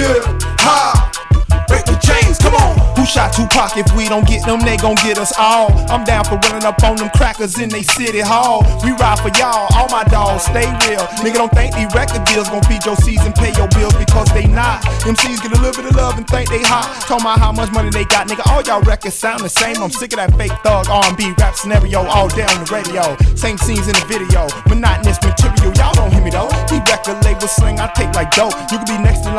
hip hop. Break the chains, come on. Who shot Tupac? If we don't get them, they gon' get us all. I'm down for running up on them crackers in they city hall. We ride for y'all, all my dogs stay real. Nigga, don't think these record deals gon' feed your season, pay your bills, because they not. MCs get a little bit of love and think they hot. Talking about how much money they got, nigga. All y'all records sound the same. I'm sick of that fake thug R&B rap scenario all down the radio. Same scenes in the video, monotonous material. Y'all don't hear me though. These record labels sling, I take like dope. You could be next in line